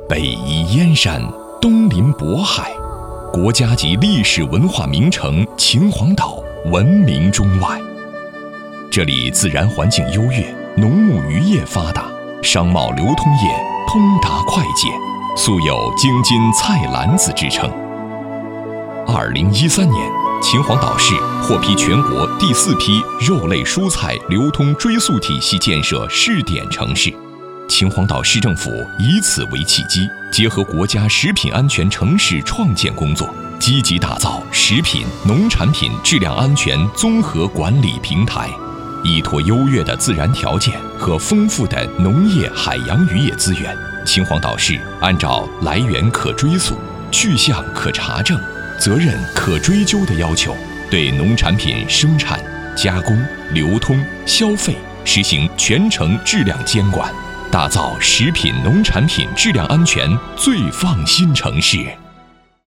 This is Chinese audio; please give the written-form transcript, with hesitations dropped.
北依燕山，东临渤海，国家级历史文化名城秦皇岛闻名中外。这里自然环境优越，农牧渔业发达，商贸流通业通达快捷，素有京津菜篮子之称。2013年，秦皇岛市获批全国第4批肉类蔬菜流通追溯体系建设试点城市。秦皇岛市政府以此为契机，结合国家食品安全城市创建工作，积极打造食品、农产品质量安全综合管理平台。依托优越的自然条件和丰富的农业、海洋渔业资源，秦皇岛市按照来源可追溯、去向可查证、责任可追究的要求，对农产品生产、加工、流通、消费实行全程质量监管，打造食品农产品质量安全最放心城市。